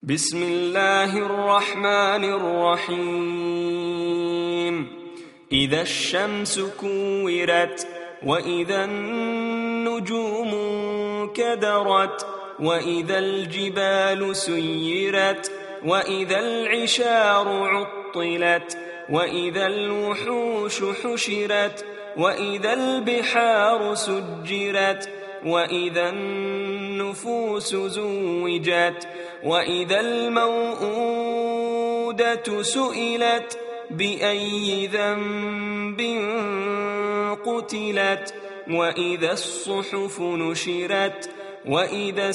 بسم الله الرحمن الرحيم إذا الشمس كورت وإذا النجوم كدرت وإذا الجبال سيرت وإذا العشار عطلت وإذا الوحوش حشرت وإذا البحار سجرت وإذا النفوس زوجت وإذا الموءودة سئلت بأي ذنب قتلت وإذا الصحف نشرت وإذا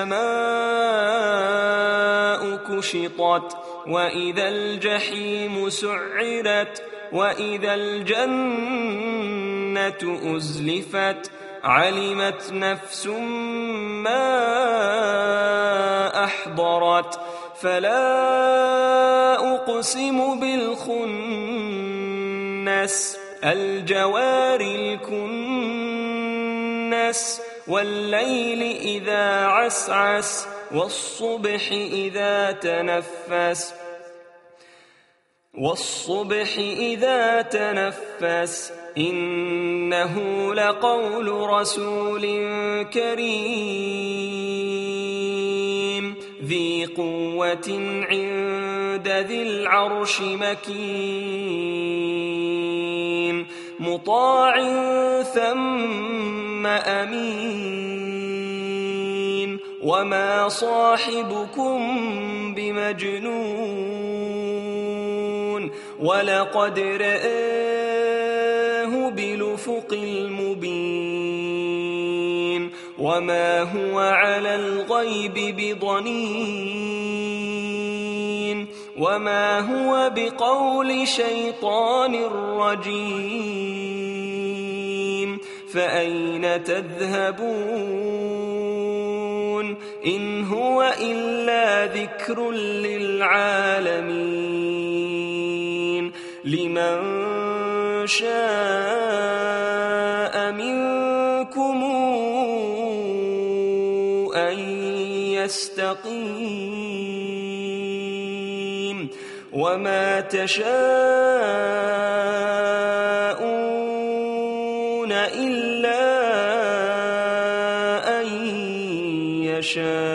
السماء كشطت وإذا الجحيم سعرت وإذا الجنة أزلفت علمت نفس ما أحضرت فلا أقسم بالخنس الجوار الكنس والليل إذا عسعس والصبح إذا تنفس إنه لقول رسول كريم ذي قوة عند ذي العرش مكين مطاع ثم أمين وما صاحبكم بمجنون ولقد رآه بالأفق المبين وما هو على الغيب بضنين وما هو بقول شيطان رجيم فأين تذهبون إن هو إلا ذكر للعالمين لمن شاء منكم أن يستقيم وما تشاءون إلا أن يشاء